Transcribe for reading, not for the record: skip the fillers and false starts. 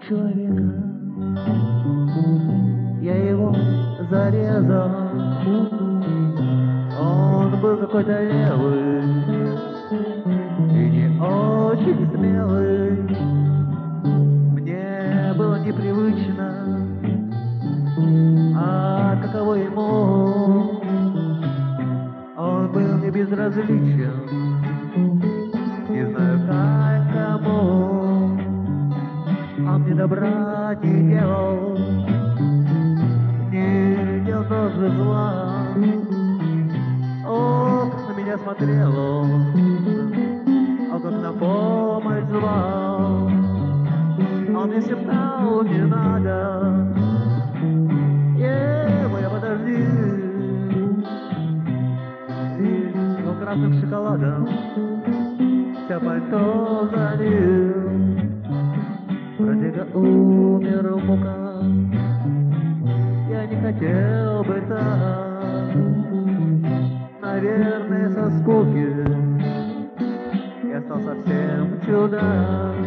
человека. Я его зарезал. Он был какой-то левый и не очень смелый. Мне было непривычно, а каково ему? Он был мне безразличен, не знаю как кому. Он мне добра не делал, не делал тоже зла. О, как на меня смотрел он, о, как на помощь звал. Он мне шептал, не надо, Ева, подожди. И он красным шоколадом вся пальто залил. Бродяга умер в муках, я не хотел бы так. Наверное, со скуки я стал совсем чудак.